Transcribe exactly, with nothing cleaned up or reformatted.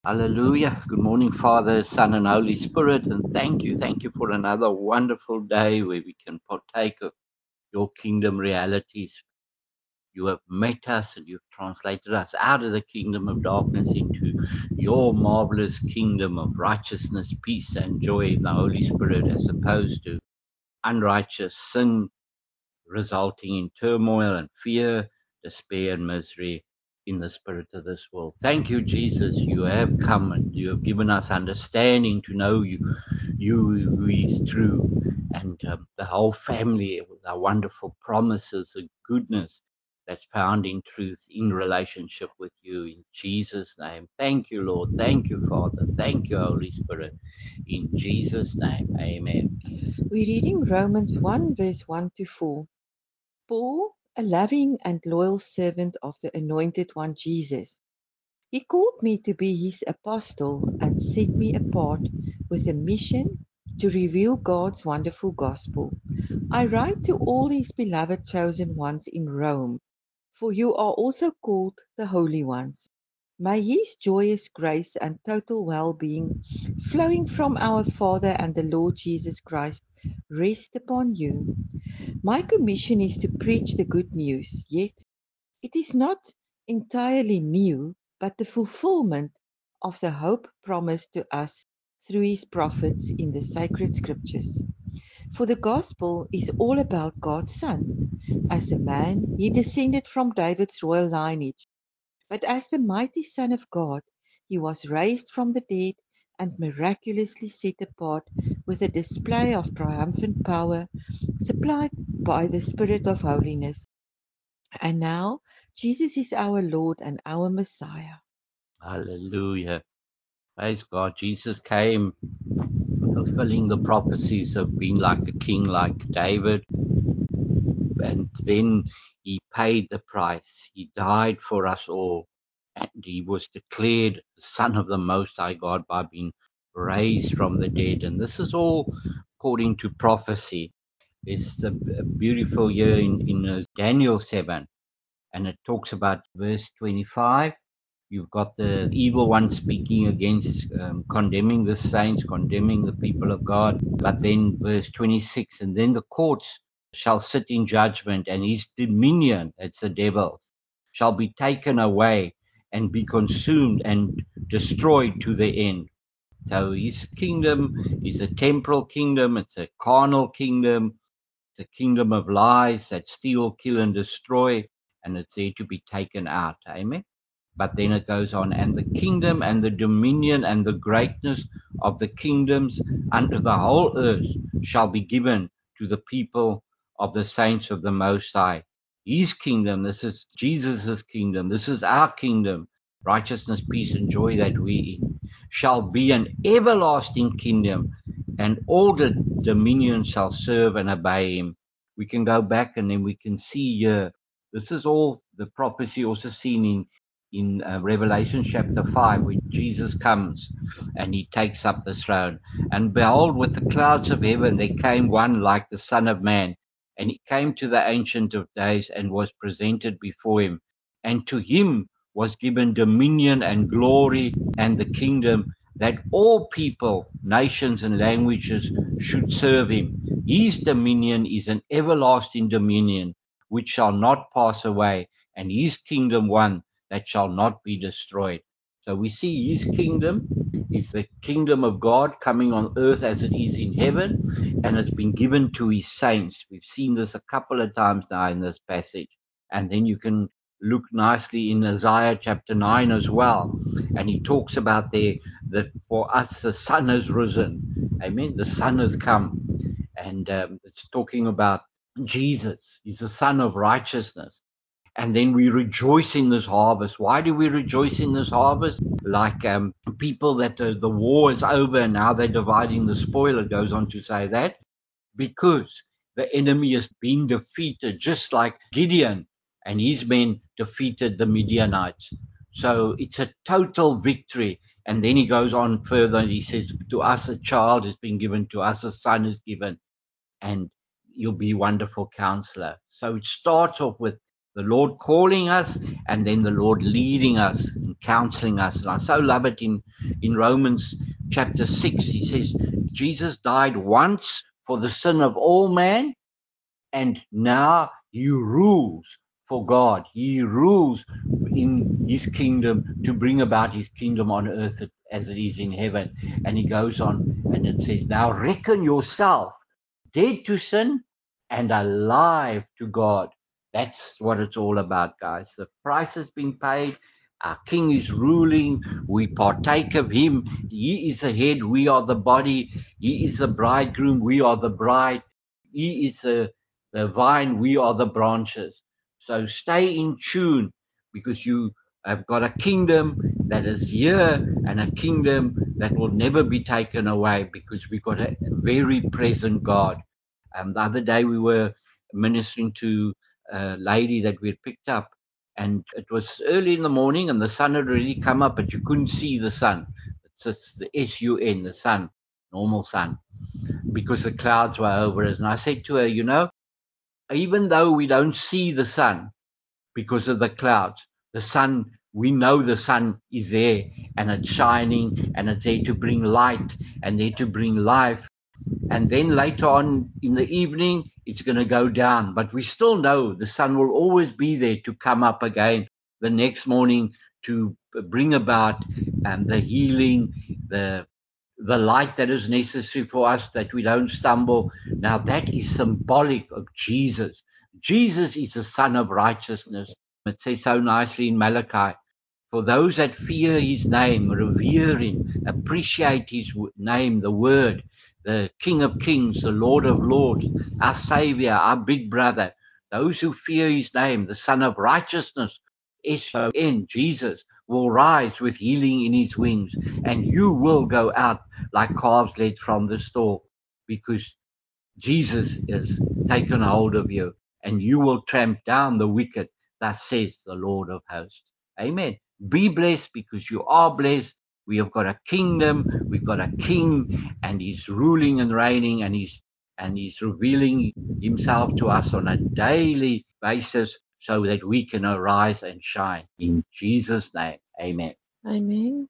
Hallelujah. Good morning, Father, Son, and Holy Spirit. And thank you. Thank you for another wonderful day where we can partake of your kingdom realities. You have met us and you've translated us out of the kingdom of darkness into your marvelous kingdom of righteousness, peace, and joy in the Holy Spirit, as opposed to unrighteous sin resulting in turmoil and fear, despair, and misery in the spirit of this world. Thank you, Jesus. You have come and you have given us understanding to know you, you who is true, and um, the whole family with our wonderful promises and goodness that's found in truth in relationship with you in Jesus' name. Thank you, Lord. Thank you, Father. Thank you, Holy Spirit. In Jesus' name, amen. We're reading Romans one, verse one to four. Paul, a loving and loyal servant of the Anointed One Jesus, he called me to be his apostle and set me apart with a mission to reveal God's wonderful gospel. I write to all his beloved chosen ones in Rome, for you are also called the holy ones. May his joyous grace and total well-being flowing from our Father and the Lord Jesus Christ rest upon you. My commission is to preach the good news, yet it is not entirely new, but the fulfillment of the hope promised to us through his prophets in the sacred scriptures. For the gospel is all about God's Son. As a man, he descended from David's royal lineage, but as the mighty Son of God, he was raised from the dead and miraculously set apart with a display of triumphant power supplied by the Spirit of holiness. And now, Jesus is our Lord and our Messiah. Hallelujah. Praise God. Jesus came fulfilling the prophecies of being like a king like David, and then he paid the price. He died for us all, and he was declared the Son of the Most High God by being raised from the dead. And this is all according to prophecy. It's a, a beautiful year in, in uh, Daniel seven, and it talks about verse twenty-five. You've got the evil one speaking against, um, condemning the saints, condemning the people of God. But then verse twenty-six, and then the courts shall sit in judgment, and his dominion, it's the devil, shall be taken away and be consumed and destroyed to the end. So his kingdom is a temporal kingdom, it's a carnal kingdom, it's a kingdom of lies that steal, kill, and destroy, and it's there to be taken out. Amen. But then it goes on, and the kingdom and the dominion and the greatness of the kingdoms under the whole earth shall be given to the people of the saints of the Most High. His kingdom, this is Jesus' kingdom, this is our kingdom, righteousness, peace, and joy that we in, shall be an everlasting kingdom, and all the dominion shall serve and obey him. We can go back and then we can see here, this is all the prophecy also seen in in uh, Revelation chapter five, where Jesus comes and he takes up the throne. And behold, with the clouds of heaven, there came one like the Son of Man. And he came to the Ancient of Days and was presented before him. And to him was given dominion and glory and the kingdom, that all people, nations, and languages should serve him. His dominion is an everlasting dominion which shall not pass away, and his kingdom one that shall not be destroyed. So we see his kingdom is the kingdom of God coming on earth as it is in heaven, and it's been given to his saints. We've seen this a couple of times now in this passage. And then you can look nicely in Isaiah chapter nine as well. And he talks about there that for us the sun has risen. Amen. The sun has come. And um, it's talking about Jesus. He's the son of righteousness. And then we rejoice in this harvest. Why do we rejoice in this harvest? Like um, people that uh, the war is over and now they're dividing the spoil. It goes on to say that because the enemy has been defeated, just like Gideon and his men defeated the Midianites. So it's a total victory. And then he goes on further and he says, to us a child has been given, to us a son is given, and you'll be a wonderful counselor. So it starts off with The Lord calling us, and then the Lord leading us and counseling us. And I so love it in, in Romans chapter six. He says, Jesus died once for the sin of all man, and now he rules for God. He rules in his kingdom to bring about his kingdom on earth as it is in heaven. And he goes on and it says, now reckon yourself dead to sin and alive to God. That's what it's all about, guys. The price has been paid. Our King is ruling. We partake of him. He is the head. We are the body. He is the bridegroom. We are the bride. He is the, the vine. We are the branches. So stay in tune, because you have got a kingdom that is here and a kingdom that will never be taken away, because we've got a very present God. Um, the other day we were ministering to a lady that we had picked up, and it was early in the morning and the sun had already come up, but you couldn't see the sun. It's just the S U N, the sun, normal sun, because the clouds were over us. And I said to her, you know, even though we don't see the sun because of the clouds, the sun, we know the sun is there and it's shining and it's there to bring light and there to bring life. And then later on in the evening, it's going to go down. But we still know the sun will always be there to come up again the next morning to bring about um, the healing, the the light that is necessary for us, that we don't stumble. Now that is symbolic of Jesus. Jesus is the Son of righteousness. It says so nicely in Malachi, for those that fear his name, revere him, appreciate his name, the word, the King of Kings, the Lord of Lords, our Savior, our big brother, those who fear his name, the Son of righteousness, S O N, Jesus, will rise with healing in his wings, and you will go out like calves led from the stall, because Jesus has taken hold of you, and you will tramp down the wicked. Thus says the Lord of hosts. Amen. Be blessed, because you are blessed. We have got a kingdom. We've got a king, and he's ruling and reigning, and he's and he's revealing himself to us on a daily basis, so that we can arise and shine. In Jesus' name, amen. Amen.